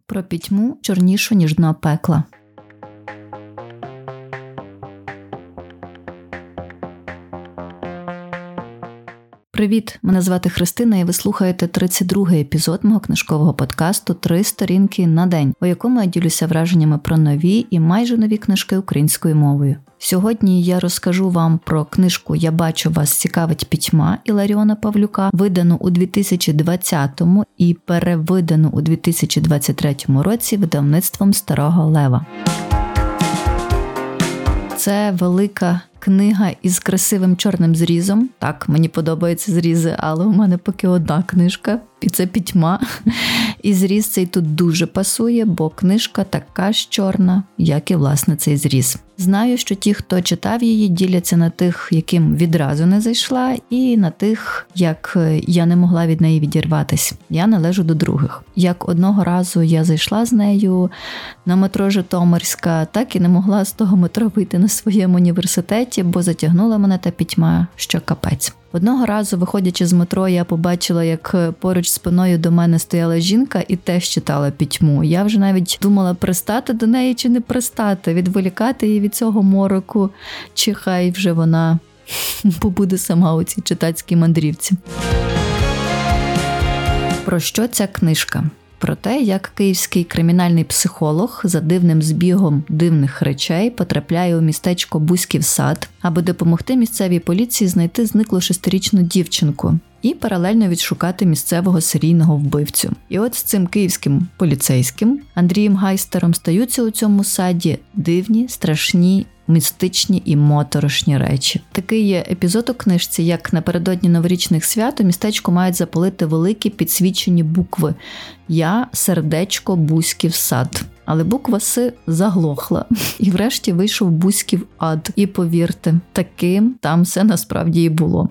Про пітьму чорнішу, ніж дно пекла. Привіт, мене звати Христина і ви слухаєте 32-й епізод мого книжкового подкасту «3 сторінки на день», у якому я ділюся враженнями про нові і майже нові книжки українською мовою. Сьогодні я розкажу вам про книжку «Я бачу, вас цікавить пітьма» Іларіона Павлюка, видану у 2020 і перевидану у 2023 році видавництвом Старого Лева. Це велика книга із красивим чорним зрізом. Так, мені подобаються зрізи, але у мене поки одна книжка, і це «Пітьма». І зріз цей тут дуже пасує, бо книжка така ж чорна, як і, власне, цей зріз. Знаю, що ті, хто читав її, діляться на тих, яким відразу не зайшла, і на тих, як я не могла від неї відірватись. Я належу до других. Як одного разу я зайшла з нею на метро Житомирська, так і не могла з того метро вийти на своєму університеті, бо затягнула мене та пітьма, що капець. Одного разу, виходячи з метро, я побачила, як поруч спиною до мене стояла жінка і теж читала пітьму. Я вже навіть думала, пристати до неї чи не пристати, відволікати її від цього мороку, чи хай вже вона побуде сама у цій читацькій мандрівці. Про що ця книжка? Про те, як київський кримінальний психолог за дивним збігом дивних речей потрапляє у містечко Бузьків сад, аби допомогти місцевій поліції знайти зниклу 6-річну дівчинку і паралельно відшукати місцевого серійного вбивцю. І от з цим київським поліцейським Андрієм Гайстером стаються у цьому саді дивні, страшні, містичні і моторошні речі. Такий є епізод у книжці, як напередодні новорічних свят у містечку мають запалити великі підсвічені букви «Я, сердечко, Бузьків сад». Але буква «С» заглохла. І врешті вийшов Бузьків ад. І повірте, таким там все насправді і було.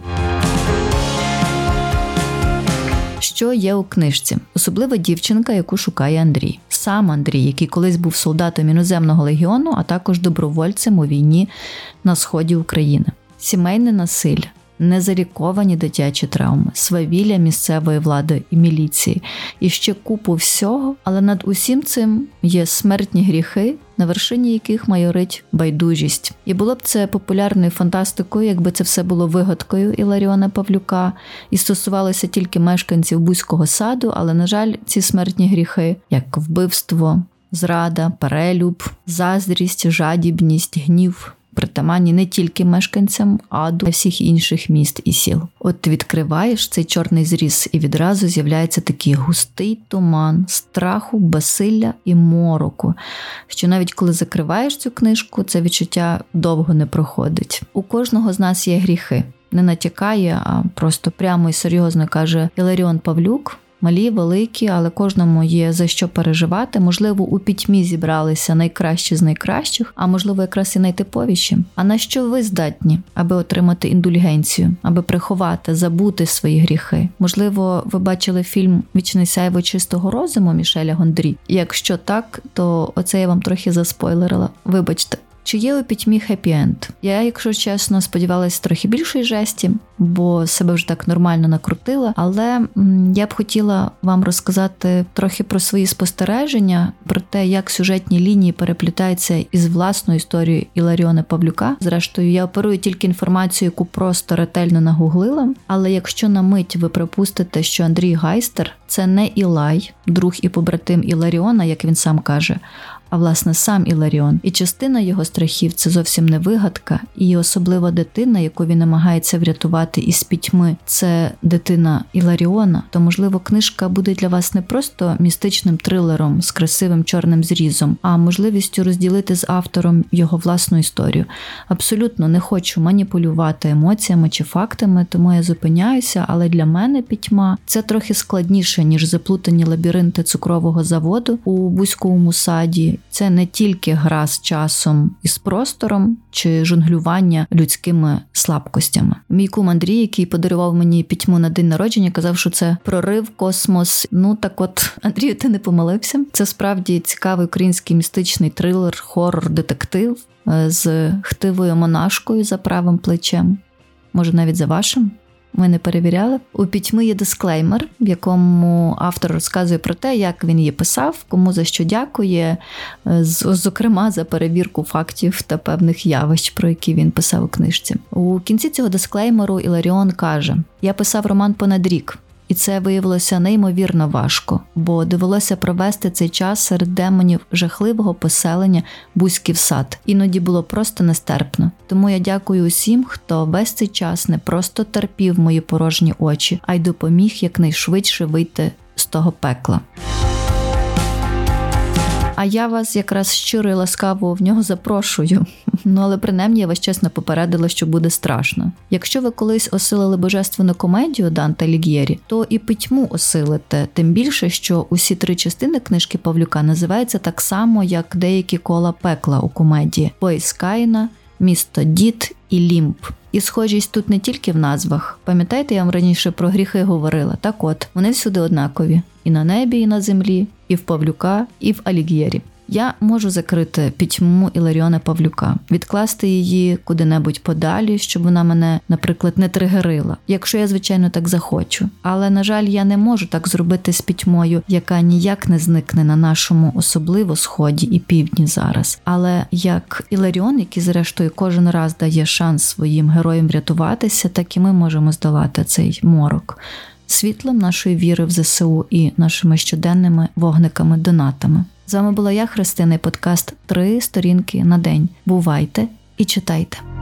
Що є у книжці? Особлива дівчинка, яку шукає Андрій. Сам Андрій, який колись був солдатом іноземного легіону, а також добровольцем у війні на сході України. Сімейне насилля, незаліковані дитячі травми, свавілля місцевої влади і міліції. І ще купу всього, але над усім цим є смертні гріхи, на вершині яких майорить байдужість. І було б це популярною фантастикою, якби це все було вигадкою Іларіона Павлюка і стосувалося тільки мешканців Бузького саду, але, на жаль, ці смертні гріхи, як вбивство, зрада, перелюб, заздрість, жадібність, гнів, притаманні не тільки мешканцям аду, а всіх інших міст і сіл. От відкриваєш цей чорний зріз, і відразу з'являється такий густий туман страху, безсилля і мороку, що навіть коли закриваєш цю книжку, це відчуття довго не проходить. У кожного з нас є гріхи. Не натякає, а просто прямо і серйозно каже Іларіон Павлюк. Малі, великі, але кожному є за що переживати. Можливо, у пітьмі зібралися найкращі з найкращих, а можливо, якраз і найтиповіші. А на що ви здатні, аби отримати індульгенцію, аби приховати, забути свої гріхи? Можливо, ви бачили фільм «Вічне сяйво чистого розуму» Мішеля Гондрі? Якщо так, то оце я вам трохи заспойлерила. Вибачте. Чи є у пітьмі хеппі-енд? Я, якщо чесно, сподівалася трохи більшої жесті, бо себе вже так нормально накрутила, але я б хотіла вам розказати трохи про свої спостереження, про те, як сюжетні лінії переплітаються із власною історією Іларіона Павлюка. Зрештою, я оперую тільки інформацію, яку просто ретельно нагуглила, але якщо на мить ви припустите, що Андрій Гайстер – це не Ілай, друг і побратим Іларіона, як він сам каже, а власне сам Іларіон. І частина його страхів – це зовсім не вигадка, і особлива дитина, яку він намагається врятувати із пітьми, це дитина Іларіона, то, можливо, книжка буде для вас не просто містичним трилером з красивим чорним зрізом, а можливістю розділити з автором його власну історію. Абсолютно не хочу маніпулювати емоціями чи фактами, тому я зупиняюся, але для мене пітьма – це трохи складніше, ніж заплутані лабіринти цукрового заводу у Бузькому саді. Це не тільки гра з часом і з простором, чи жонглювання людськими слабкостями. Мій кум Андрій, який подарував мені пітьму на день народження, казав, що це прорив, космос. Ну так от, Андрію, ти не помилився. Це справді цікавий український містичний трилер, хорор, детектив з хтивою монашкою за правим плечем. Може, навіть за вашим? Ми не перевіряли. У «Пітьми» є дисклеймер, в якому автор розказує про те, як він її писав, кому за що дякує, зокрема за перевірку фактів та певних явищ, про які він писав у книжці. У кінці цього дисклеймеру Іларіон каже: «Я писав роман понад рік. І це виявилося неймовірно важко, бо довелося провести цей час серед демонів жахливого поселення Бузьків сад. Іноді було просто нестерпно. Тому я дякую усім, хто весь цей час не просто терпів мої порожні очі, а й допоміг якнайшвидше вийти з того пекла». А я вас якраз щиро і ласкаво в нього запрошую. Але принаймні я вас чесно попередила, що буде страшно. Якщо ви колись осилили божественну комедію Данте Аліг'єрі, то і «Пітьму» осилите, тим більше, що усі 3 частини книжки Павлюка називаються так само, як деякі кола пекла у комедії: «Поїзд Каїна», «Місто Дід» і «Лімб». І схожість тут не тільки в назвах. Пам'ятаєте, я вам раніше про гріхи говорила? Так от, вони всюди однакові. І на небі, і на землі, і в Павлюка, і в Аліг'єрі. Я можу закрити «Пітьму» Іларіона Павлюка, відкласти її куди-небудь подалі, щоб вона мене, наприклад, не тригерила, якщо я, звичайно, так захочу. Але, на жаль, я не можу так зробити з «Пітьмою», яка ніяк не зникне на нашому особливо сході і півдні зараз. Але як Іларіон, який, зрештою, кожен раз дає шанс своїм героям врятуватися, так і ми можемо здолати цей морок світлом нашої віри в ЗСУ і нашими щоденними вогниками-донатами. З вами була я, Христина, і подкаст «3 сторінки на день». Бувайте і читайте.